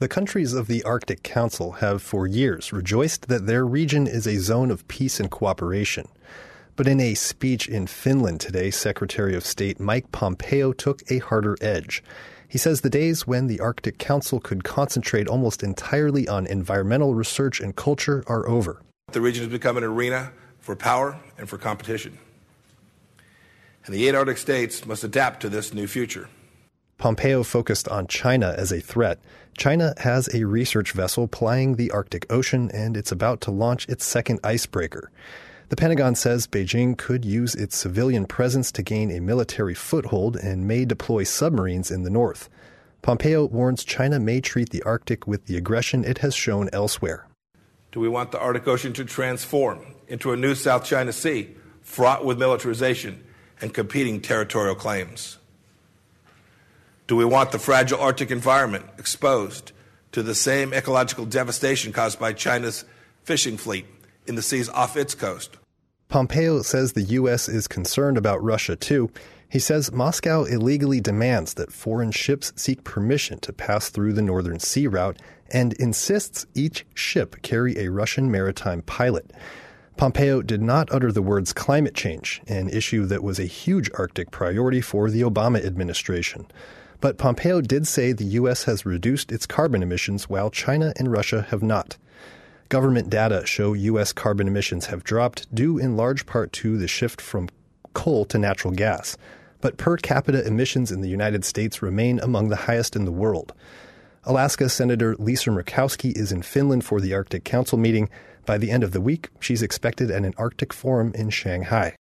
The countries of the Arctic Council have for years rejoiced that their region is a zone of peace and cooperation. But in a speech in Finland today, Secretary of State Mike Pompeo took a harder edge. He says the days when the Arctic Council could concentrate almost entirely on environmental research and culture are over. The region has become an arena for power and for competition. And the 8 Arctic states must adapt to this new future. Pompeo focused on China as a threat. China has a research vessel plying the Arctic Ocean, and it's about to launch its second icebreaker. The Pentagon says Beijing could use its civilian presence to gain a military foothold and may deploy submarines in the north. Pompeo warns China may treat the Arctic with the aggression it has shown elsewhere. Do we want the Arctic Ocean to transform into a new South China Sea, fraught with militarization and competing territorial claims? Do we want the fragile Arctic environment exposed to the same ecological devastation caused by China's fishing fleet in the seas off its coast? Pompeo says the U.S. is concerned about Russia, too. He says Moscow illegally demands that foreign ships seek permission to pass through the Northern Sea route and insists each ship carry a Russian maritime pilot. Pompeo did not utter the words climate change, an issue that was a huge Arctic priority for the Obama administration. But Pompeo did say the U.S. has reduced its carbon emissions while China and Russia have not. Government data show U.S. carbon emissions have dropped, due in large part to the shift from coal to natural gas. But per capita emissions in the United States remain among the highest in the world. Alaska Senator Lisa Murkowski is in Finland for the Arctic Council meeting. By the end of the week, she's expected at an Arctic forum in Shanghai.